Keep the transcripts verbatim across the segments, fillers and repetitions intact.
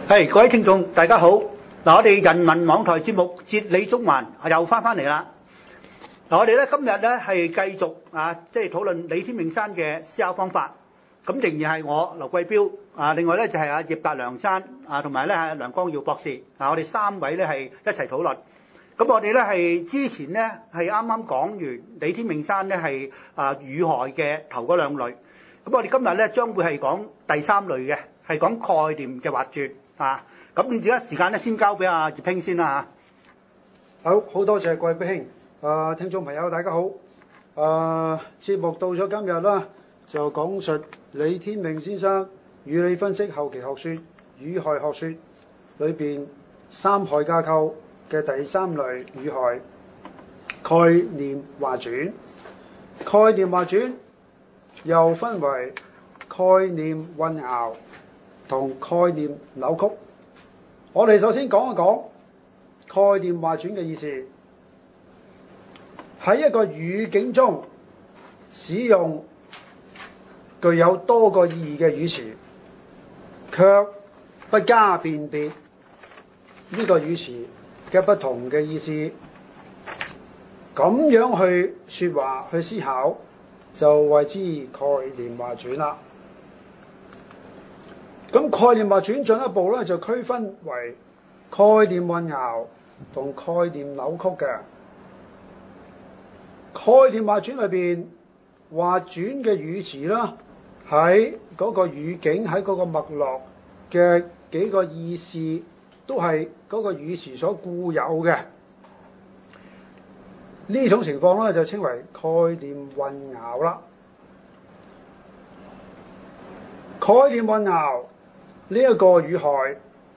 係各位聽眾，大家好。嗱，我哋人民網台節目《哲理中環》又翻返嚟啦。嗱，我哋咧今日咧係繼續啊，即係討論李天命山嘅思考方法。咁仍然係我劉貴標啊，另外咧就係阿葉達良山啊，同埋咧係梁光耀博士啊，我哋三位咧係一齊討論。咁我哋咧係之前咧係啱啱講完李天命山咧係啊遇害嘅頭嗰兩類。咁我哋今日咧將會係講第三類嘅，係講概念嘅挖掘啊。咁而家時間咧先交俾阿葉兄先啦嚇。好，好多謝貴標兄。啊，聽眾朋友大家好。啊，節目到咗今日啦，就講述李天命先生語理分析後期學說遇害學說裏邊三害架構嘅第三類遇害概念挖轉。概念挖轉又分為概念混淆同概念扭曲。我哋首先講一講概念挖轉嘅意思。喺一個語境中使用具有多個意義嘅語詞，卻不加辨別呢個語詞嘅不同嘅意思，咁樣去說話去思考，就謂之概念挖轉啦。咁概念挖轉進一步咧，就區分為概念混淆同概念扭曲嘅。概念挖轉裏邊挖轉嘅語詞啦，喺嗰個語境喺嗰個脈絡嘅幾個意思，都係嗰個語詞所固有嘅。呢種情況咧就稱為概念混淆啦。概念混淆呢一個遇害，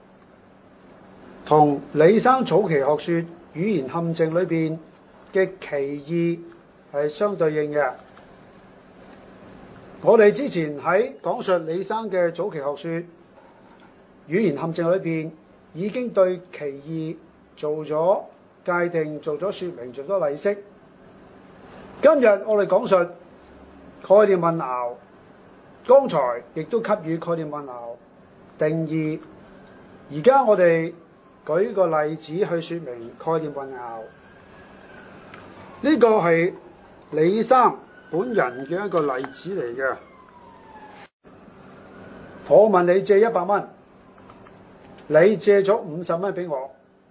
同李生早期學說語言陷阱裏邊嘅歧義係相對應嘅。我哋之前喺講述李生嘅早期學說語言陷阱裏邊，已經對歧義做咗界定、做咗說明、做咗例釋。今日我哋講述概念混淆，剛才亦都給予概念混淆定義。而家我哋舉個例子去說明概念混淆。呢個係李生本人嘅一個例子嚟嘅。我問你借一百蚊，你借咗五十蚊俾我，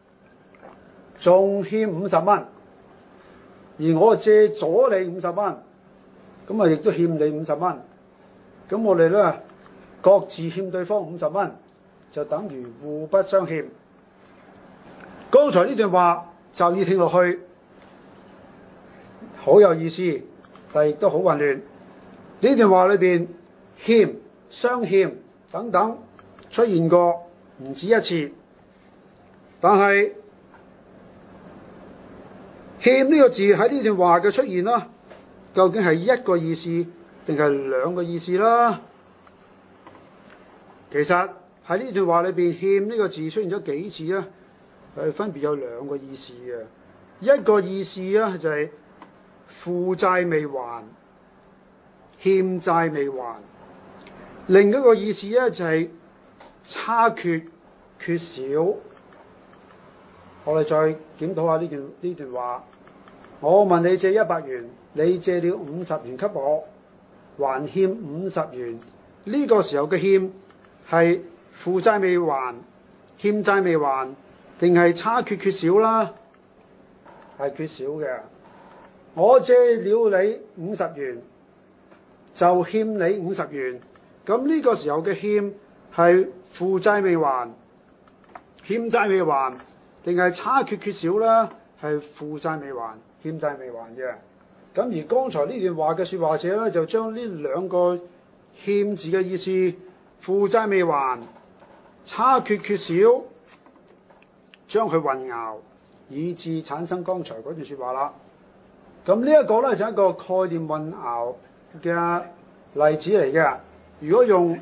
仲欠五十蚊，而我借咗你五十蚊，咁啊亦都欠你五十蚊。咁我哋咧各自欠對方五十蚊，就等於互不相欠。剛才呢段話就要聽落去，好有意思，但亦都好混亂。呢段話裏邊欠、相欠等等出現過唔止一次，但係欠呢個字喺呢段話嘅出現啦，究竟係一個意思定係兩個意思啦？其實喺呢段話裏邊，欠呢個字出現咗幾次咧？係分別有兩個意思嘅。一個意思咧就係負債未還、欠債未還；另一個意思咧就係差缺、缺少。我哋再檢討下呢段呢段話。我問你借一百元，你借了五十元給我，還欠五十元。呢個時候嘅欠係負債未還、欠債未還，定係差缺缺少啦？係缺少嘅。我借了你五十元，就欠你五十元。咁呢個時候嘅欠係負債未還、欠債未還，定係差缺缺少啦？係負債未還、欠債未還嘅。咁而剛才呢段話嘅說話者咧，就將呢兩個欠字嘅意思，負債未還、差缺缺少，將佢混淆，以致產生剛才嗰段說話啦。咁呢一個咧就係一個概念混淆嘅例子嚟嘅。如果用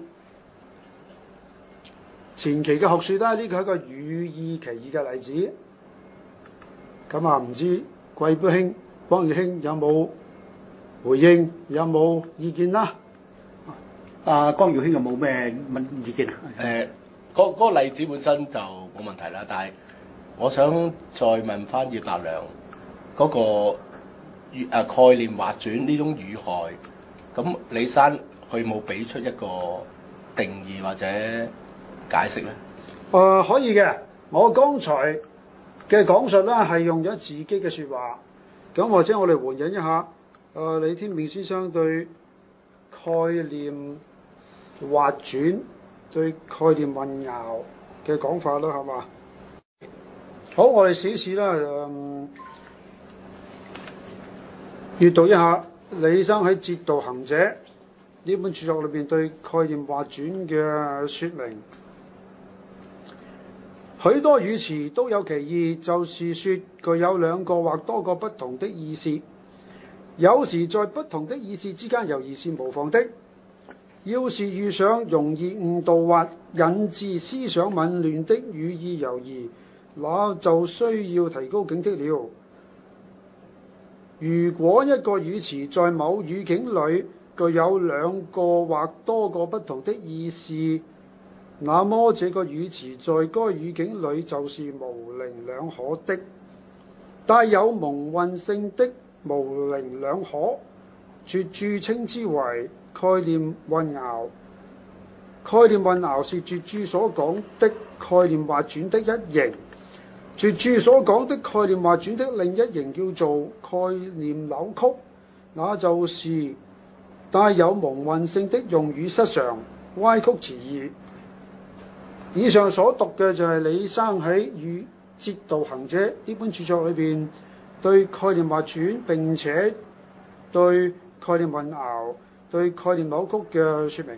前期嘅學說咧，呢個係一個語意歧義嘅例子。咁啊，唔知貴標兄、光耀兄有冇回應，有冇意見啦？ 啊，光耀兄有冇咩問意見啊？ 誒， 嗰嗰個例子本身就冇問題啦，但係我想再問翻葉達良嗰個語誒概念劃轉呢種語害，咁李生佢冇俾出一個定義或者解釋咧？ 誒、呃、可以嘅，我剛才嘅講述咧係用咗自己嘅説話，咁或者我哋援引一下誒、呃、李天命先生對概念劃轉、對概念混淆嘅講法啦，係嘛？好，我哋試一試啦，誒閱讀一下李生喺《哲道行者》呢本著作裏邊對概念劃轉嘅説明。許多語詞都有其義，就是說具有兩個或多個不同的意思，有時在不同的意思之間猶豫是無妨的。要是遇上容易誤導或引致思想紊亂的語意猶疑，那就需要提高警惕了。如果一個語詞在某語境裏具有兩個或多個不同的意思，那麼這個語詞在該語境裏就是模棱兩可的。帶有蒙混性的模棱兩可，絕著稱之為概念混淆。概念混淆是絕著所講的概念劃轉的一型，絕著所講的概念劃轉的另一型叫做概念扭曲，那就是帶有蒙混性的用語失常、歪曲詞義。以上所讀嘅就係李生喺《與哲道行者》呢本著作裏邊對概念劃轉並且對概念混淆、對概念扭曲嘅説明。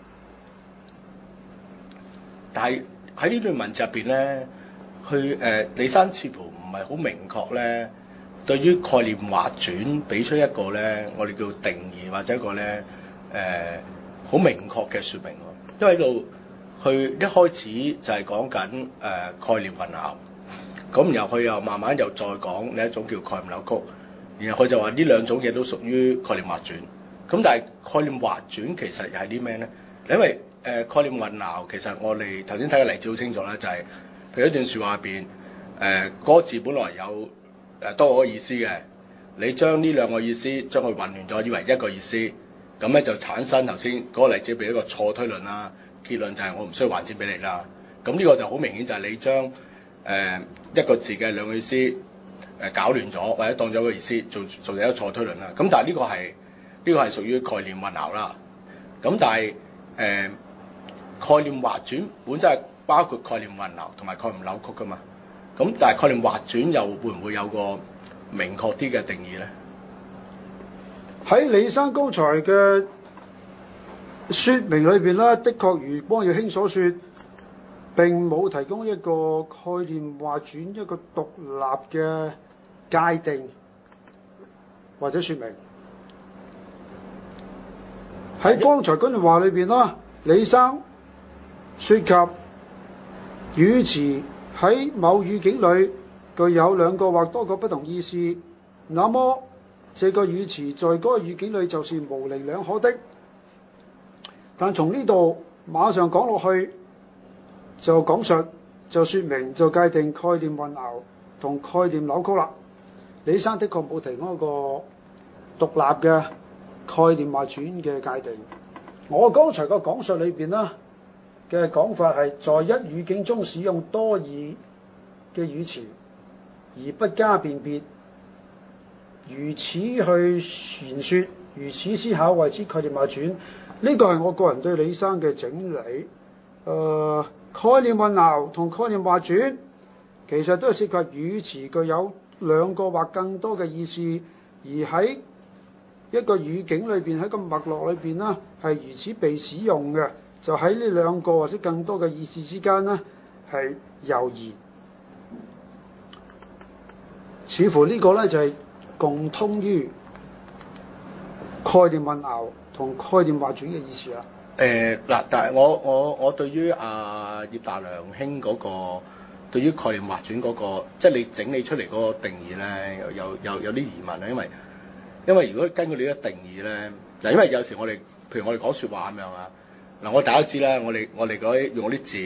但係喺呢段文字入邊咧，佢誒、呃、李生似乎唔係好明確咧，對於概念劃轉俾出一個咧，我哋叫定義或者一個咧誒好明確嘅説明喎。因為喺度佢一開始就係講緊誒概念混淆，咁然後佢又慢慢又再講另一種叫概念扭曲，然後佢就話呢兩種嘢都屬於概念劃轉。咁但係概念劃轉其實又係啲咩咧？因為誒、呃、概念混淆，其實我哋頭先睇嘅例子好清楚啦，就係、是、譬如一段説話入邊，誒、呃、嗰個字本來有誒、呃、多個意思嘅，你將呢兩個意思將佢混亂咗，以為一個意思，咁咧就產生頭先嗰個例子，譬如一個錯推論啦，結論就係我唔需要還錢俾你啦。咁呢個就好明顯就係你將誒、呃、一個字嘅兩個意思誒、呃、搞亂咗，或者當咗個意思做做咗一個錯推論啦。咁但係呢個係呢、這個係屬於概念混淆啦。咁但係誒。呃概念劃轉本身係包括概念混淆同埋概念扭曲噶嘛，咁但係概念劃轉又會唔會有個明確啲嘅定義咧？ 喺李生剛才嘅説明裏邊咧，的確如光耀興所說，並冇提供一個概念劃轉一個獨立嘅界定或者説明。喺剛才嗰段話裏邊啦，李生涉及語詞喺某語境裏具有兩個或多個不同意思，那麼這個語詞在該語境裏就是模棱兩可的。但從呢度馬上講落去就講述就説明就界定概念混淆同概念扭曲啦。李生的確冇提供一個獨立嘅概念劃轉嘅界定。我剛才個講述裏邊啦嘅講法係在一語境中使用多義嘅語詞，而不加辨別，如此去言說，如此思考，謂之概念劃轉。呢個係我個人對李生嘅整理。誒、呃，概念混淆同概念劃轉其實都係涉及語詞具有兩個或更多嘅意思，而喺一個語境裏邊，喺個脈絡裏邊呢係如此被使用嘅。就喺呢兩個或者更多嘅意思之間呢係猶豫，似乎呢個呢就係、是、共通於概念混淆同概念劃轉嘅意思啦。 誒嗱、呃，但係我我我對於阿、啊、葉大良兄嗰、那個對於概念劃轉嗰、那個，即係你整理出嚟嗰個定義咧，有有有有啲疑問啊，因為因為如果根據你嘅定義咧，就因為有時我哋譬如我哋講説話咁樣啊。嗱，我大家知啦，我哋我哋嗰啲用嗰啲字，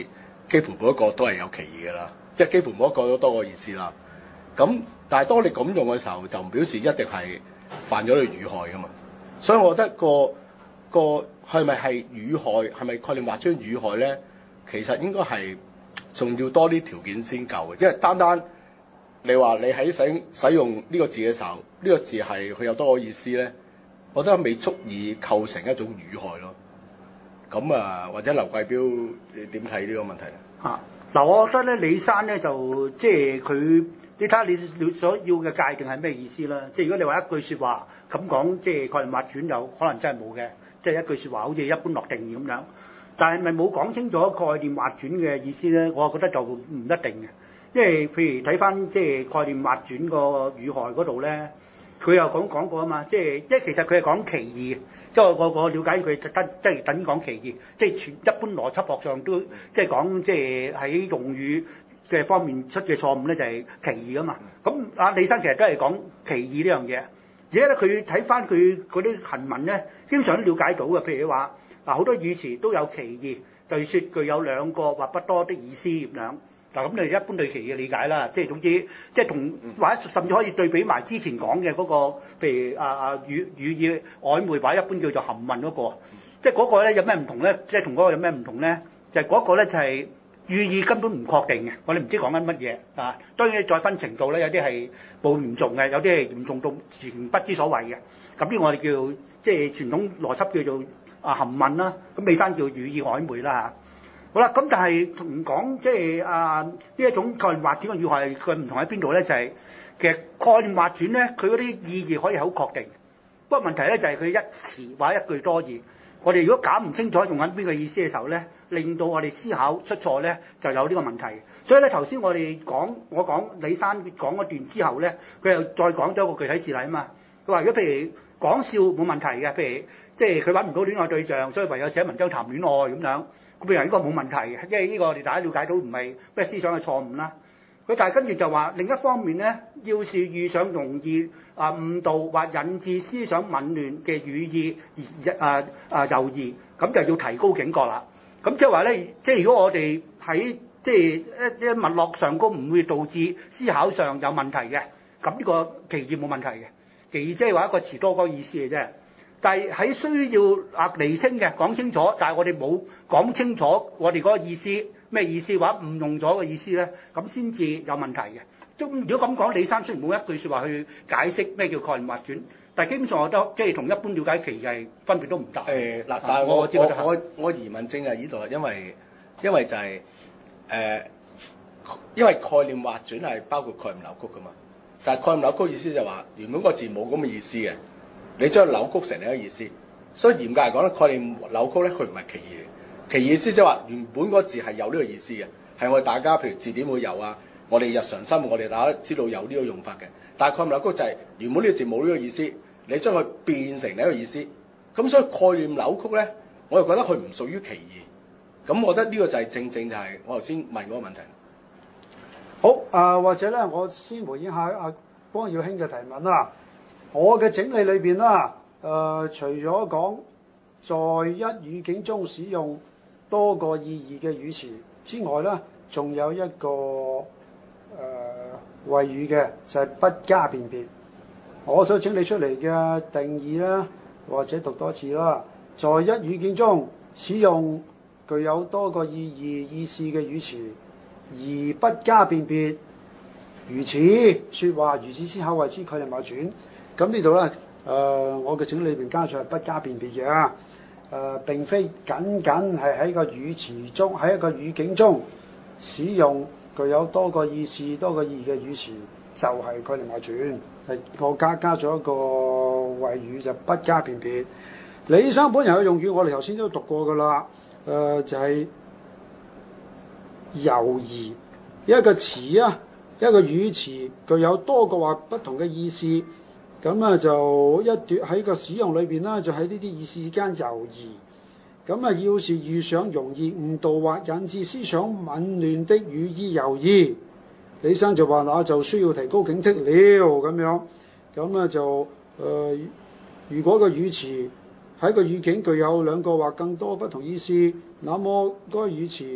幾乎每一個都係有歧義㗎啦，即係幾乎每一個都多個意思啦。咁但係當你咁用嘅時候，就唔表示一定係犯咗你語害㗎嘛。所以我覺得個個係咪係語害，係咪概念劃轉語害咧？其實應該係仲要多啲條件先夠嘅，因為單單你話你喺使使用呢個字嘅時候，呢、呢個字係佢有多個意思咧，我覺得未足以構成一種語害咯。咁啊，或者劉貴標你點睇呢個問題咧？ 嚇嗱、啊，我覺得咧李生咧就即係佢，你睇下你你所要嘅界定係咩意思啦？即係如果你話一句説話咁講，即係概念劃轉有可能真係冇嘅，即係一句説話好似一般落定義咁樣。但係咪冇講清楚概念劃轉嘅意思咧？我覺得就唔一定嘅，因為譬如睇翻即係概念劃轉個語害嗰度咧，佢又講講過啊嘛，即係即係其實佢係講歧義，即係我我了解佢特登即係等於講歧義，即係全一般邏輯學上都即係講即係喺用語嘅方面出嘅錯誤咧就係歧義啊嘛。咁阿李生其實都係講歧義呢樣嘢，而且咧佢睇翻佢嗰啲行文咧，經常都了解到嘅，譬如話。嗱，好多語詞都有歧義，就説具有兩個或不多的意思咁樣。嗱，咁你一般對歧義嘅理解啦，即係總之，即係同或者甚至可以對比埋之前講嘅嗰個，譬如啊啊語語意曖昧或者一般叫做含混嗰個，即係嗰個咧有咩唔同咧？即係同嗰個有咩唔同咧？就係嗰個咧就係語意根本唔確定嘅，我哋唔知講緊乜嘢啊。當然再分程度咧，有啲係冇嚴重嘅，有啲係嚴重到全不知所謂嘅。咁呢個我哋叫即係傳統邏輯叫做。啊含混啦，咁李生叫語意曖昧啦嚇。好啦，咁但係唔講即係啊呢一種概念劃轉嘅語害，佢唔同喺邊度咧？就係、是、其實概念劃轉咧，佢嗰啲意義可以好確定，不過問題咧就係、是、佢一詞或者一句多義，我哋如果搞唔清楚用緊邊個意思嘅時候咧，令到我哋思考出錯咧，就有呢個問題。所以咧頭先我哋講我講李生講嗰段之後咧，佢又再講咗一個具體事例啊嘛。佢話如果譬如講笑冇問題嘅，譬如。即係佢揾唔到戀愛對象，所以唯有寫文章談戀愛咁樣。咁譬如呢個冇問題嘅，因為呢個我哋大家了解到唔係咩思想嘅錯誤啦。佢但係跟住就話另一方面咧，要是遇上容易啊誤導或引致思想紊亂嘅語意而啊啊猶豫，咁就要提高警覺啦。咁即係話咧，即係如果我哋喺即係一一脈絡上高唔會導致思考上有問題嘅，咁呢個歧義冇問題嘅。歧義即係話一個詞多個意思嘅啫。但係喺需要啊釐清嘅講清楚，但係我哋冇講清楚我哋嗰個意思咩意思，或者誤用咗個意思咧，咁先至有問題嘅。咁如果咁講，李生雖然冇一句説話去解釋咩叫概念劃轉，但係基本上我覺得即係同一般了解歧義分別都唔大。 誒嗱、呃，但係我我我我，我疑問正係呢度，因為因為就係、是、誒、呃，因為概念劃轉係包括概念扭曲噶嘛，但係概念扭曲意思就係話原本個字冇咁嘅意思嘅。你將扭曲成另一個意思，所以嚴格嚟講咧，概念扭曲咧，佢唔係歧義。歧義意思即係話原本嗰個字係有呢個意思嘅，係我哋大家譬如字典會有啊，我哋日常生活我哋大家知道有呢個用法嘅。但係概念扭曲就係原本呢個字冇呢個意思，你將佢變成另一個意思。咁所以概念扭曲咧，我就覺得佢唔屬於歧義。咁我覺得呢個就係正正就係我頭先問嗰個問題。 好啊、呃，或者咧，我先回應下阿邦耀興嘅提問啦。我嘅整理裏邊啦，誒、呃，除咗講在一語境中使用多個意義嘅語詞之外咧，仲有一個誒謂語嘅，就係、是、不加辨別。我所整理出嚟嘅定義啦，或者讀多次啦，在一語境中使用具有多個意義意思嘅語詞，而不加辨別，如此説話，如此思考，謂之概念劃轉。咁呢度咧，誒、呃，我嘅整理裏邊加咗係不加辨別嘅，誒、呃，並非僅僅係喺個語詞中，喺一個語境中使用具有多個意思、多個意義嘅語詞，就係、是、概念劃轉。係我加加咗一個謂語就不加辨別。李生本人嘅用語，我哋頭先都讀過㗎啦，誒、呃，就係、是、猶疑一個詞啊，一個語詞具有多個或不同嘅意思。咁啊就一段喺個使用裏邊啦，就喺呢啲意思之間猶疑。咁啊，要是遇上容易誤導或引致思想紊亂的語意猶豫，李生就話那就需要提高警惕了咁樣。咁啊就誒、呃，如果個語詞喺個語境具有兩個或更多不同意思，那麼嗰個語詞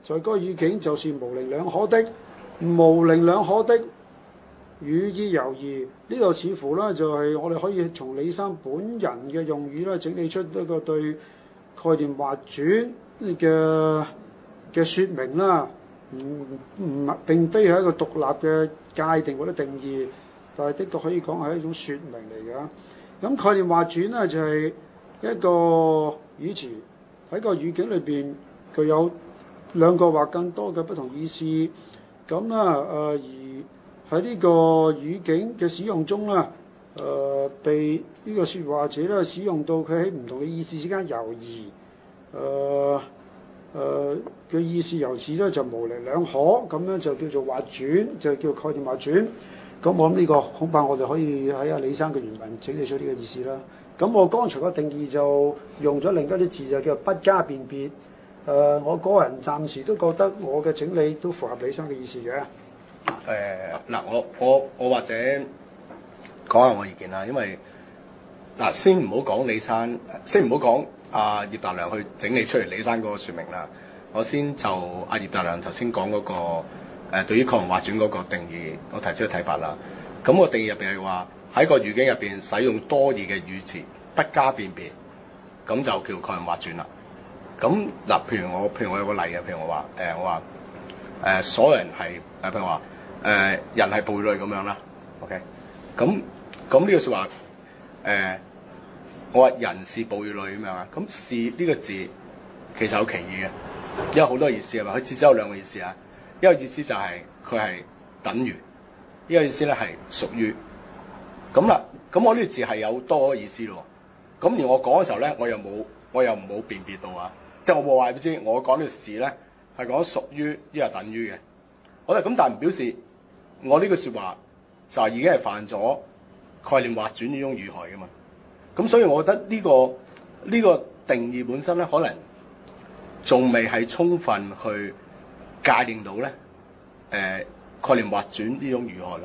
在該語境就是模棱兩可的，模棱兩可的語意猶豫。呢度似乎咧就係、是、我哋可以從李生本人嘅用語咧整理出一個對概念劃轉嘅嘅説明啦。唔唔並非係一個獨立嘅界定或者定義，但係的確可以講係一種説明嚟嘅。咁概念劃轉咧就係、是、一個語詞喺個語境裏邊具有兩個或更多嘅不同意思。咁啦誒而喺呢個語境嘅使用中咧，誒、呃、被呢個説話者咧使用到佢喺唔同嘅意思之間猶豫，誒誒嘅意思由此咧就模棱兩可，咁樣就叫做劃轉，就叫概念劃轉。咁我諗呢個恐怕我哋可以喺阿李生嘅原文整理出呢個意思啦。咁我剛才個定義就用咗另一啲字，就叫不加辨別。誒、呃，我個人暫時都覺得我嘅整理都符合李生嘅意思嘅。誒嗱、呃，我我我或者講下我意見啦，因為嗱，先唔好講李生，先唔好講阿葉達良去整理出嚟李生嗰個説明啦。我先就阿葉達良頭先講嗰個誒、呃、對於概念劃轉嗰個定義，我提出嘅睇法啦。咁、那個定義入邊係話喺個語境入邊使用多義嘅語詞，不加辨別，咁就叫概念劃轉啦。咁嗱，譬如我譬如我有個例嘅，譬如我話誒、呃、我話誒、呃、所有人係誒譬如話誒、呃、人係哺乳類咁樣啦。OK，咁咁呢個説話誒、呃、我話人是哺乳類咁樣啊。咁是呢個字其實有歧義嘅，因為好多意思係嘛，佢至少有兩個意思啊。一個意思就係佢係等於，一個意思咧係屬於。咁啦，咁我呢個字係有多個意思咯。咁而我講嘅時候咧，我又冇我又冇辨別到啊，即係我冇話俾你知，我講呢個事咧係講屬於呢個等於嘅。好啦，咁但係唔表示我呢句説話就係已經係犯咗概念劃轉呢種語害噶嘛。咁所以我覺得呢、呢個呢、呢個定義本身咧，可能仲未係充分去界定到咧誒、呃、概念劃轉呢種語害咯。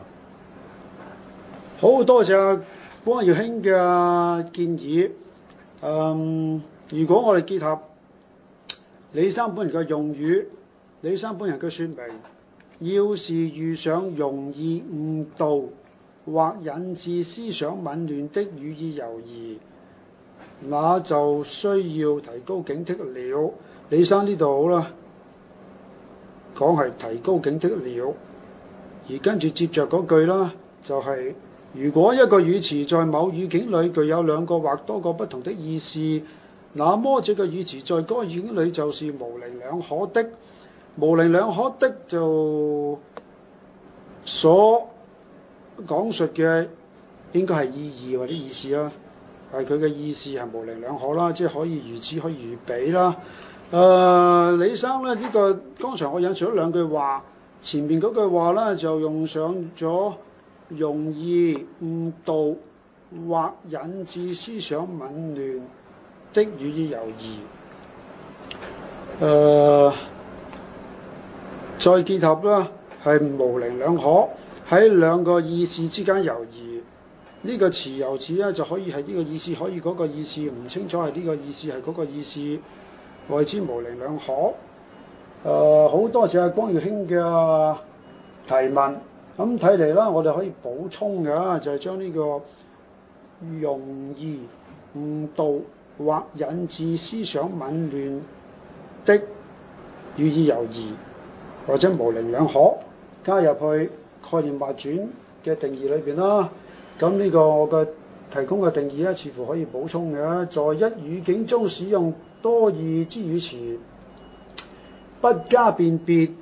好多謝關耀興嘅建議。嗯，如果我哋結合李生本人嘅用語，李生本人嘅説明，要是遇上容易誤導或引致思想紊亂的語意猶疑，那就需要提高警惕了。李生呢度好啦，講係提高警惕了，而跟住接着嗰句啦，就係、是。如果一個語詞在某語境裏具有兩個或多個不同的意思，那麼這個語詞在該語境裏就是模棱兩可的。模棱兩可的就所講述嘅應該係意義或者意思啦，係佢嘅意思係模棱兩可啦，即係可以如此可以如彼啦。誒、呃，李生咧呢、這個剛才我引述咗兩句話，前面嗰句話咧就用上咗容易誤導或引致思想紊亂的語意猶疑。誒、呃，再結合啦，係模棱兩可，喺兩個意思之間猶豫。呢、這個詞由此咧就可以係呢個意思，可以嗰個意思唔清楚係呢個意思係嗰個意思，謂之模棱兩可。誒、呃，好多謝關耀興嘅提問。咁睇嚟啦，我哋可以補充嘅就係將呢個容易誤導或引致思想紊亂的語意猶疑或者模棱兩可加入去概念劃轉嘅定義裏邊啦。咁呢個我嘅提供嘅定義咧，似乎可以補充嘅。在一語境中使用多義之語詞，不加辨別，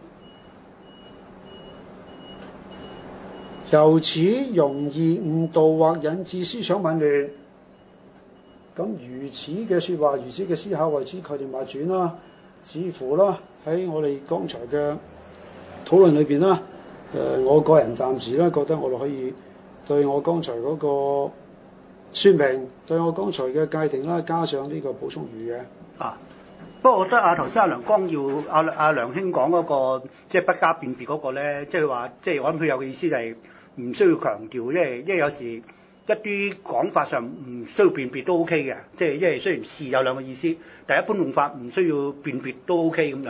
由此容易誤導或引致思想紊亂。咁如此嘅説話，如此嘅思考，為之概念劃轉啦。似乎啦，喺我哋剛才嘅討論裏邊啦，誒、呃，我個人暫時咧覺得我哋可以對我剛才嗰個説明，對我剛才嘅界定啦，加上呢個補充語嘅。 啊，不過我覺得啊，頭先阿梁光耀、阿、啊、阿梁兄講嗰、那個即係、就是、不加辨別嗰個咧，即係話，即、就、係、是、我諗佢有嘅意思就係唔需要強調，因為因為有時一啲講法上唔需要辨別都 OK 嘅，即係因為雖然是有兩個意思，但係一般用法唔需要辨別都 OK 咁樣。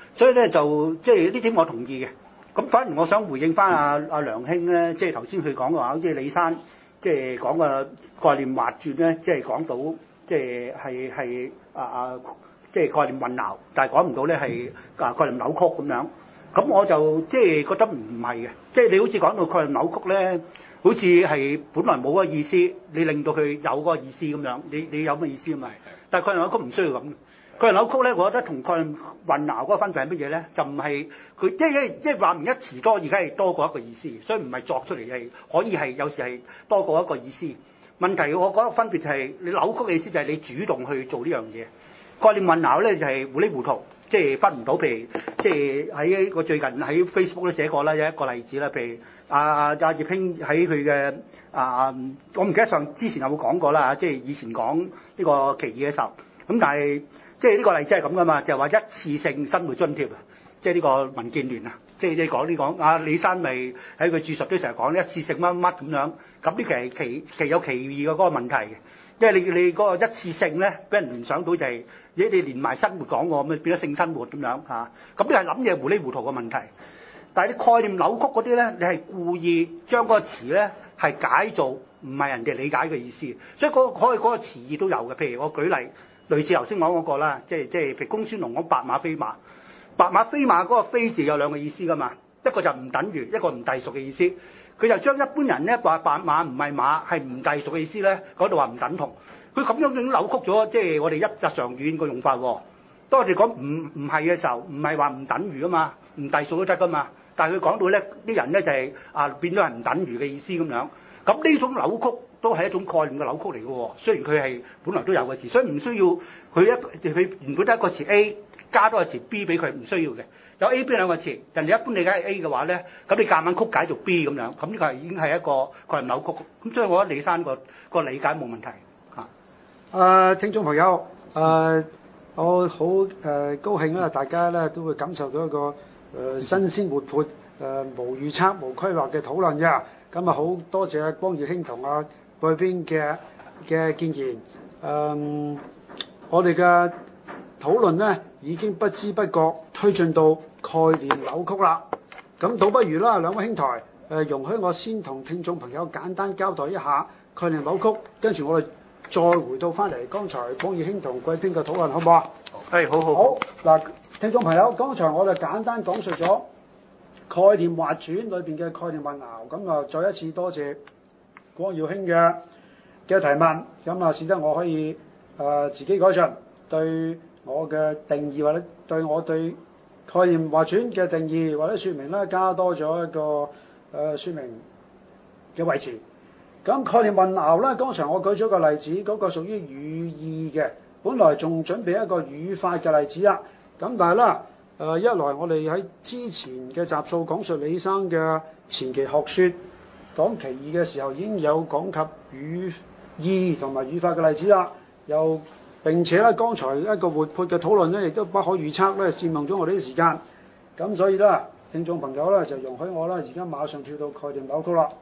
所以咧就即係呢點我同意嘅。咁反而我想回應翻阿阿梁兄咧，即係頭先佢講嘅話，好似李生即係講嘅概念劃轉咧，即係講到即係係係啊啊，即係概念混淆，但係講唔到咧係啊概念扭曲咁樣。咁我就即係覺得唔係嘅，即係你好似講到概念扭曲咧，好似係本來冇個意思，你令到佢有個意思咁樣，你你有乜意思啊嘛？但係概念扭曲唔需要咁。概念扭曲咧，我覺得同概念混淆嗰個分別係乜嘢咧？就唔係佢即係即係話明一詞多，而家係多過一個意思，所以唔係作出嚟係可以係有時係多過一個意思。問題我覺得分別就係你扭曲嘅意思就係你主動去做呢樣嘢，概念混淆咧就係糊裡糊塗。即係分唔到，譬如即係喺我最近喺 Facebook 都寫過啦，有一個例子啦，譬如阿阿阿葉興喺佢嘅啊，我唔記得上之前有冇講過啦，即係以前講呢個歧義嘅時候，咁但係即係呢個例子係咁噶嘛，就係話一次性生活津貼啊，即係呢個民建聯啊，即係即係講呢講阿李生咪喺佢注述都成日講一次性乜乜咁樣，咁呢其實其其有歧義嘅嗰個問題嘅。因為你你嗰個一次性咧，俾人聯想到就係、是，你你連埋生活講喎，咁變咗性生活咁樣嚇，咁你係諗嘢糊裡糊塗嘅問題。但係啲概念扭曲嗰啲咧，你係故意將嗰個詞咧係解做唔係人哋理解嘅意思，所以嗰、那個可以嗰個詞義都有嘅。譬如我舉例，類似頭先講嗰個啦，即係即係譬如公孫龍講白馬非馬，白馬非馬嗰個非字有兩個意思噶嘛，一個就唔等於，一個唔隸屬嘅意思。佢就將一般人咧話白馬唔係馬係唔隸屬嘅意思咧，嗰度話唔等同。佢咁樣已經扭曲咗，即係我哋一日常語言個用法喎。當我哋講唔唔係嘅時候，唔係話唔等於噶嘛，唔隸屬都得噶嘛。但係佢講到咧，啲人咧就係、是、啊變咗係唔等於嘅意思咁樣。咁呢種扭曲都係一種概念嘅扭曲嚟嘅喎。雖然佢係本來都有個詞，所以唔需要佢一佢原本得一個詞 A 加多個詞 B 俾佢，唔需要嘅。有 A、B 兩個詞，人哋一般理解係 A 嘅話咧，咁你夾硬曲解做 B 咁樣，咁呢個係已經係一個概念扭曲。咁所以我覺得李生個個理解冇問題嚇。 誒、呃，聽眾朋友，誒、呃，我好誒、呃、高興啦，大家咧都會感受到一個誒、呃、新鮮活潑、誒、呃、無預測、無規劃嘅討論嘅。咁啊，好多謝光耀兄同阿貴邊嘅嘅建言。誒、呃，我哋嘅討論咧已經不知不覺推進到概念扭曲啦。咁倒不如啦，兩位兄台誒、呃，容許我先同聽眾朋友簡單交代一下概念扭曲，跟住我哋再回到翻嚟剛才光耀兄同貴邊嘅討論，好唔好啊？ 係，好好好。嗱，聽眾朋友，剛才我哋簡單講述咗概念劃轉裏邊嘅概念混淆，咁啊，再一次多謝光耀兄嘅嘅提問，咁啊，使得我可以誒、呃、自己改進對我嘅定義，或者對我對概念劃轉嘅定義或者説明咧，加多咗一個誒、呃、説明嘅維持。咁概念混淆咧，剛才我舉咗個例子，嗰、那個屬於語義嘅，本來仲準備一個語法嘅例子啦。咁但係啦，誒、呃、一來我哋喺之前嘅集數講述李生嘅前期學説講歧義嘅時候，已經有講及語義同埋語法嘅例子啦。又並且咧，剛才一個活潑嘅討論咧，亦都不可預測咧，佔用咗我哋啲時間。咁所以咧，聽眾朋友咧就容許我啦，而家馬上跳到概念扭曲啦。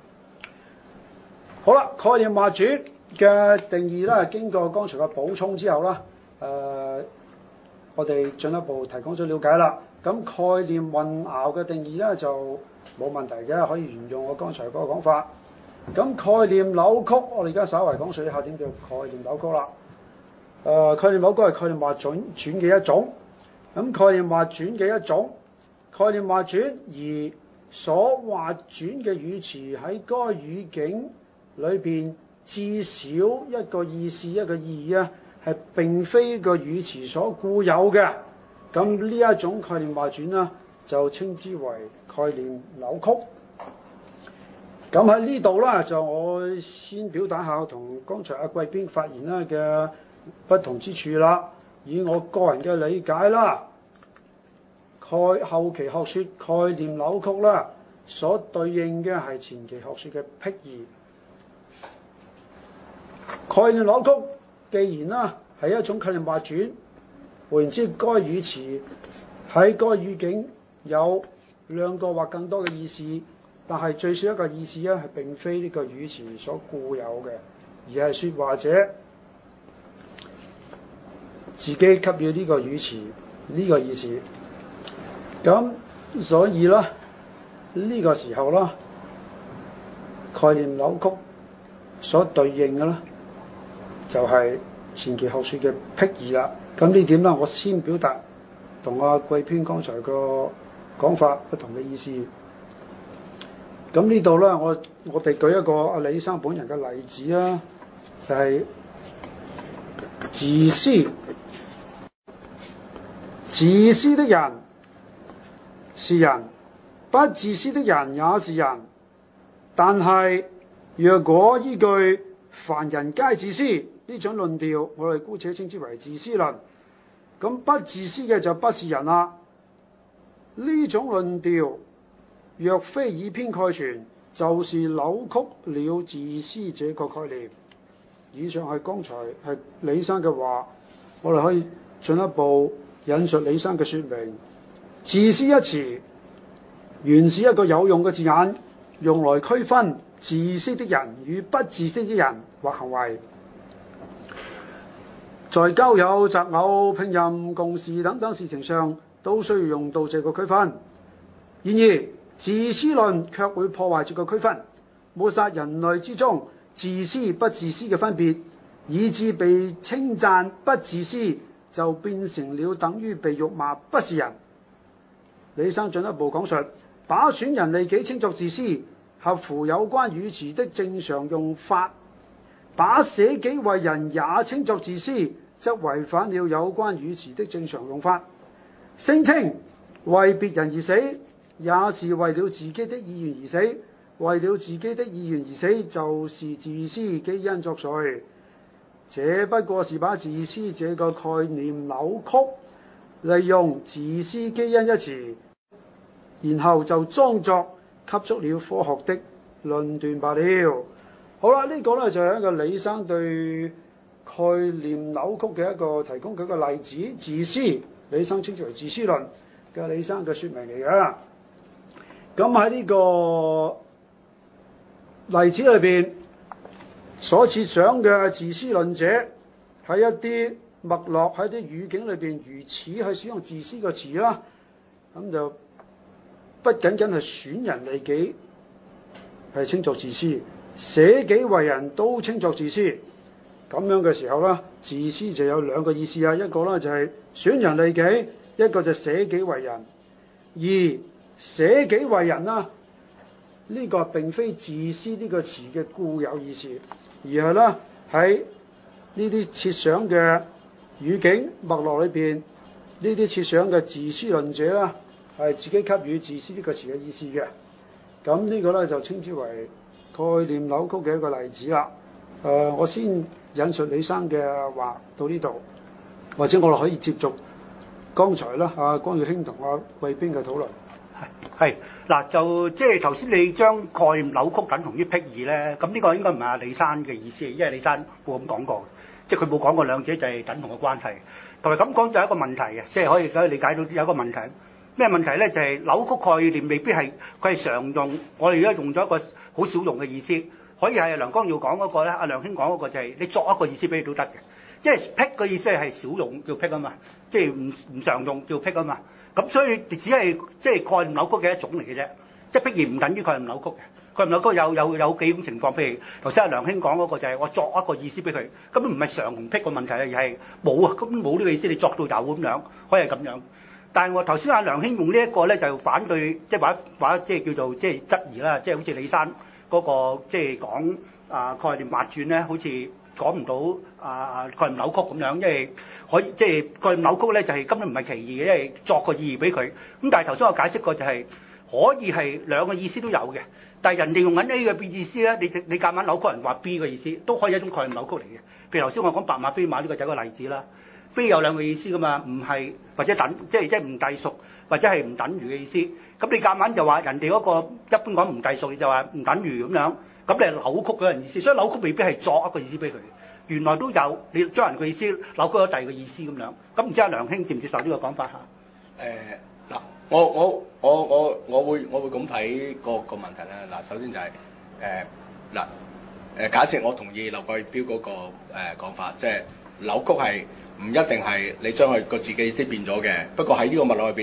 好啦，概念劃轉嘅定義咧，經過剛才嘅補充之後啦，誒、呃，我哋進一步提供咗了解啦。咁概念混淆嘅定義咧就冇問題嘅，可以沿用我剛才嗰個講法。咁概念扭曲，我哋而家稍為講述一下點叫概念扭曲啦。誒、呃，概念扭曲係概念劃轉轉嘅一種。咁概念劃轉嘅一種，概念劃轉而所劃轉嘅語詞喺該語境裏邊至少一個意思一個意義啊，係並非個語詞所固有嘅。咁呢一種概念劃轉呢，就稱之為概念扭曲。咁喺呢度啦，就我先表達下同剛才阿貴邊發言啦嘅不同之處啦。以我個人嘅理解啦，概後期學説概念扭曲啦，所對應嘅係前期學説嘅闢義。概念扭曲既然啦係一種概念劃轉，換言之，該語詞喺該語境有兩個或更多嘅意思，但係最少一個意思咧係並非呢個語詞所固有嘅，而係説話者自己給予呢個語詞呢個意思。 咁所以咧，呢、呢個時候啦，概念扭曲所對應嘅咧，就係、是、前期學説嘅辟義啦。咁呢點咧，我先表達同阿貴編剛才個講法不同嘅意思。咁呢度咧，我我哋舉一個阿李生本人嘅例子啦，就係、是、自私。自私的人是人，不自私的人也是人。但係若果依據凡人皆自私呢種論調，我哋姑且稱之為自私論。咁不自私嘅就不是人啦。呢種論調若非以偏概全，就是扭曲了自私這個概念。以上係剛才係李生嘅話，我哋可以進一步引述李生嘅說明。自私一詞原是一個有用嘅字眼，用來區分自私的人與不自私的人或行為。在交友、擇偶、聘任、共事等等事情上，都需要用到這個區分。然而自私論卻會破壞這個區分，抹殺人類之中自私不自私嘅分別，以致被稱讚不自私就變成了等於被辱罵不是人。李生進一步講述，把損人利己稱作自私，合乎有關語詞的正常用法；把捨己為人也稱作自私，則違反了有關語詞的正常用法。聲稱為別人而死，也是為了自己的意願而死，為了自己的意願而死，就是自私基因作祟。這不過是把自私這個概念扭曲，利用自私基因一詞，然後就裝作給足了科學的論斷罷了。好啦，呢、這個呢就係、是、一個李生對概念扭曲嘅一個提供佢個例子，自私，李生稱之為自私論嘅李生嘅說明嚟嘅。咁喺呢個例子裏邊，所設想嘅自私論者喺一啲脈絡喺啲語境裏邊如此去使用自私個詞啦，咁就不僅僅係損人利己係稱作自私，捨己為人都稱作自私。咁樣嘅時候咧，自私就有兩個意思啊，一個咧就係損人利己，一個就捨己為人。而捨己為人啦，呢、這個並非自私呢個詞嘅固有意思，而係咧喺呢啲設想嘅語境脈絡裏邊，呢啲設想嘅自私論者啦，係自己給予自私呢個詞嘅意思嘅。咁呢個咧就稱之為概念扭曲嘅一個例子啦。誒、呃，我先引述李生嘅話到呢度，或者我哋可以接續剛才啦，阿江耀興同阿貴編嘅討論。 係嗱，就即係頭先你將概念扭曲等同於辟義咧，咁呢個應該唔係阿李生嘅意思，因為李生冇咁講過，即係佢冇講過兩者就係等同嘅關係。同埋咁講就有一個問題嘅，即係可以可以理解到有一個問題。咩問題咧？就係、是、扭曲概念未必係佢係常用，我哋而家用咗一個好少用嘅意思，可以係梁光耀講嗰個咧，阿梁兄講嗰個就係你作一個意思俾你都得嘅，即係辟嘅意思係少用叫辟啊嘛，即係唔唔常用叫辟啊嘛。咁所以只係即係概念扭曲嘅一種嚟嘅啫，即係辟義唔等於概念扭曲嘅。概念扭曲有有有幾種情況，譬如頭先阿梁兄講嗰個就係我作一個意思俾佢，根本唔係常同辟個問題啊，而係冇啊，根本冇呢個意思，你作到有咁樣，可以係咁樣。但係我頭先阿梁兄用呢一個咧，就反對，即係話話即係叫做即係質疑啦，即係好似李生嗰個即係講啊概念劃轉咧，好似講唔到啊概念扭曲咁樣，因為可以即係概念扭曲咧，就係根本唔係其義嘅，因為作個意義俾佢。咁但係頭先我解釋過就係可以係兩個意思都有嘅，但係人哋用緊 A 嘅意思咧，你你夾硬扭曲人話 B 嘅意思，都可以一種概念扭曲嚟嘅。譬如頭先我講白馬非馬呢個就係一個例子啦。非有兩個意思噶嘛，唔係或者等，即係即係唔隸屬或者係唔等於嘅意思。咁你夾硬就話人哋嗰個一般講唔隸屬，你就話唔等於咁樣，咁你係扭曲嗰個意思。所以扭曲未必係作一個意思俾佢，原來都有你將人個意思扭曲咗第二個意思咁樣。咁唔知阿梁兄接唔接受呢個講法嚇？ 誒嗱、呃，我我我我我會我會咁睇個個問題咧。嗱，首先就係誒嗱誒，假設我同意劉貴標嗰、那個誒講、呃、法，即係扭曲係。唔一定係你將佢個字嘅意思變咗嘅，不過喺呢個脈絡入邊咧，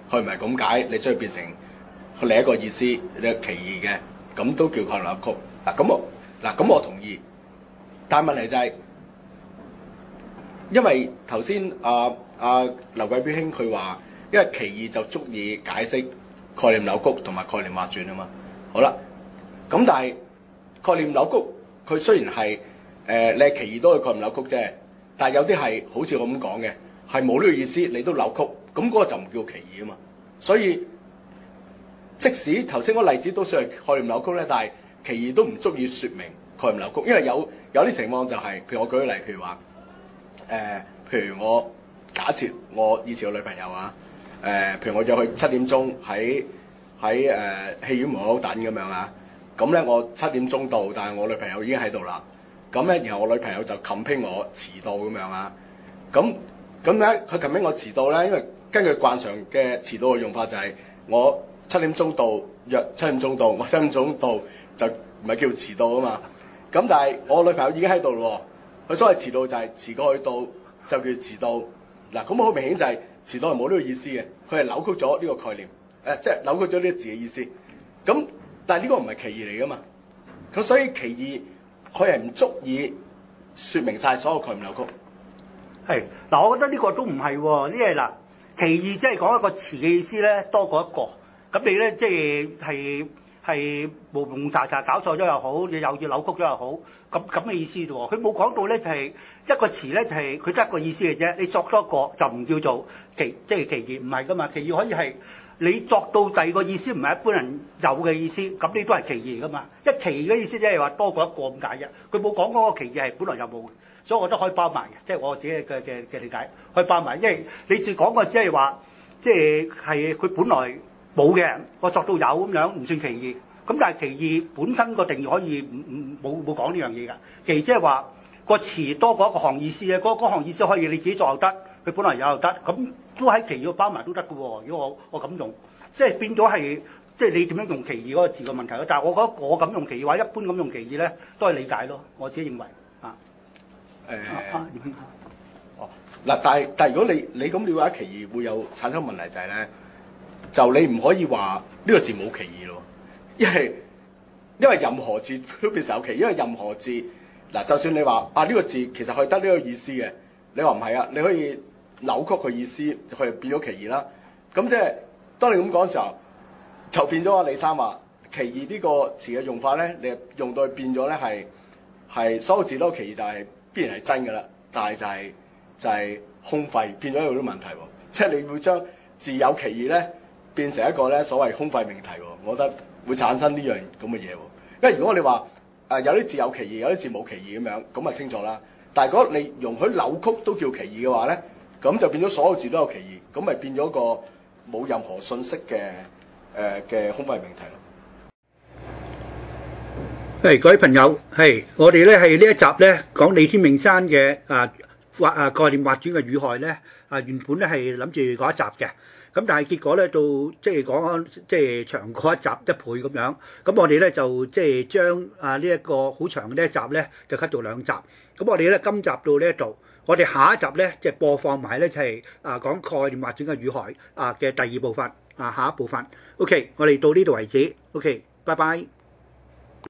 佢唔係咁解，你將佢變成另一個意思，你係歧義嘅，咁都叫概念扭曲。嗱咁我嗱咁我同意，但係問題就係、是，因為頭先阿阿劉貴標兄佢話，因為歧義就足以解釋概念扭曲同埋概念劃轉啊嘛。好啦，咁但係概念扭曲佢雖然係誒、呃、你係歧義都係概念扭曲啫，但係有啲係好似我咁講嘅，係冇呢個意思你都扭曲，咁嗰個就唔叫歧義啊嘛。所以即使頭先嗰個例子都算係概念扭曲咧，但係歧義都唔足以説明概念扭曲，因為有有啲情況就係、是，譬如我舉個例，譬如話誒、呃，譬如我假設我以前個女朋友啊，誒、呃，譬如我約佢七點鐘喺喺誒戲院門口等咁樣啊，咁咧我七點鐘到，但係我女朋友已經喺度啦，咁咧然後我女朋友就 complain 我遲到咁樣啊，咁咁咧佢 complain 我遲到咧，因為根據慣常嘅遲到嘅用法就係我七點鐘到，約七點鐘到，我七點鐘到就唔係叫遲到啊嘛。咁但係我女朋友已經喺度咯，佢所謂遲到就係遲過去到就叫遲到。嗱咁好明顯就係遲到係冇呢個意思嘅，佢係扭曲咗呢個概念，誒、呃、即係扭曲咗呢個字嘅意思。咁但係呢個唔係歧義嚟噶嘛，咁所以歧義佢係唔足以説明晒所有概念扭曲。 係嗱，我覺得呢個都唔係喎，因為嗱。歧義即係講一個詞嘅意思咧，多過一個。咁你咧即係係係蒙蒙查查搞錯咗又好，你又要扭曲咗又好，咁咁嘅意思啫喎。佢冇講到咧就係、是、一個詞咧就係佢得一個意思嘅啫。你作多一個就唔叫做歧，即係歧義，唔係噶嘛。歧義可以係你作到第二個意思唔係一般人有嘅意思，咁你都係歧義噶嘛。一歧義嘅意思即係話多過一個咁解啫。佢冇講嗰個歧義係本來有冇嘅。所以我覺得可以包埋嘅，即係我自己嘅嘅嘅理解，可以包埋。因為你只講個只係話，即係係佢本來冇嘅，我作到有咁樣，唔算歧義。咁但係歧義本身個定義可以唔唔冇冇講呢樣嘢㗎。歧義即係話個詞多過一個行意思嘅，嗰嗰行意思可以你自己作又得，佢本來有又得，咁都喺歧義度包埋都得㗎喎。如果我我咁用，即係變咗係即係你點樣用歧義嗰個字嘅問題咯。但係我覺得我咁用歧義或者一般咁用歧義咧，都係理解咯。我自己認為啊。 誒、呃，哦，嗱，但係但係如果你你咁了解歧義會有產生問題就係咧，就你唔可以話呢個字冇歧義咯，因為因為任何字都變成有歧義，因為任何字嗱，就算你話啊呢個字其實佢得呢個意思嘅，你話唔係啊，你可以扭曲佢意思，佢就變咗歧義啦。咁即係當你咁講嘅時候，就變咗阿李生話歧義呢個詞嘅用法咧，你用到變咗咧係係所有字都有歧義就係、是。必然係真㗎啦，但係就係、是、就係、是、空廢，變咗有啲問題喎。即係你會將自有歧義咧變成一個咧所謂空廢命題喎。我覺得會產生呢樣咁嘅嘢喎。因為如果我哋話誒有啲字有歧義，有啲字冇歧義咁樣，咁啊清楚啦。但係如果你容許扭曲都叫歧義嘅話咧，咁就變咗所有字都有歧義，咁咪變咗個冇任何信息嘅誒嘅空廢命題咯。 係、hey, 各位朋友，係、hey, 我哋咧係呢一集咧講李天命山嘅啊劃啊概念劃轉嘅語害咧啊原本咧係諗住嗰一集嘅，咁但係結果咧到即係講即係長過一集一倍咁樣，咁我哋咧就即係將啊呢一個好長嘅呢一集咧就 cut 做兩集，咁我哋咧今集到呢一度，我哋下一集咧即係播放埋咧就係啊講概念劃轉嘅語害啊嘅第二部分啊下一部分 ，OK， 我哋到呢度為止 ，OK，拜拜。